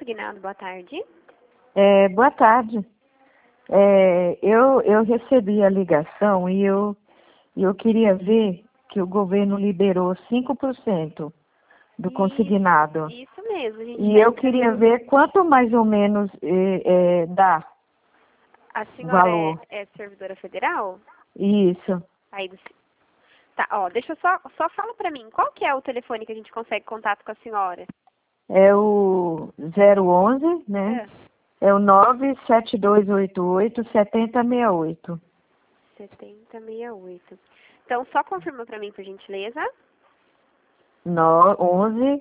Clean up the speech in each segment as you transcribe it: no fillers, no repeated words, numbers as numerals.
Consignado, boa tarde. Boa tarde. Eu recebi a ligação e eu queria ver que o governo liberou 5% do consignado. Isso mesmo, a gente E eu queria ver quanto mais ou menos dá A o senhora valor. é servidora federal? Isso. Aí do... Tá, ó, deixa eu só fala pra mim, qual que é o telefone que a gente consegue contato com a senhora? É o 011, né? É o 97288-7068. 7068. Então, só confirma pra mim, por gentileza. 11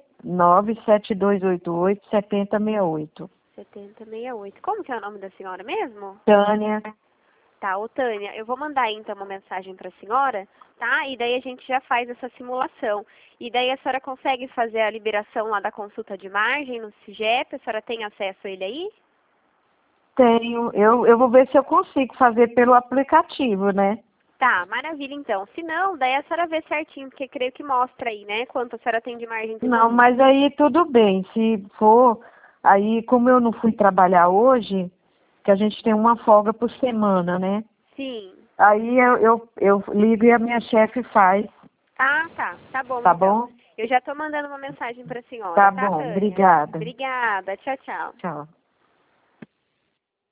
97288-7068. 7068. Como que é o nome da senhora mesmo? Tânia. Tá, ô Tânia, eu vou mandar então uma mensagem para a senhora, tá? E daí a gente já faz essa simulação. E daí a senhora consegue fazer a liberação lá da consulta de margem no CIGEP? A senhora tem acesso a ele aí? Tenho. Eu vou ver se eu consigo fazer pelo aplicativo, né? Tá, maravilha então. Se não, daí a senhora vê certinho, porque creio que mostra aí, né? Quanto a senhora tem de margem de Não, lucro. mas aí tudo bem. Se for, aí como eu não fui trabalhar hoje, que a gente tem uma folga por semana, né? Sim. Aí eu ligo e a minha chefe faz, Ah, tá. Tá bom tá então. bom? Eu já tô mandando uma mensagem para a senhora, Tá tá, bom, Tânia? obrigada. Obrigada. Tchau, tchau. Tchau.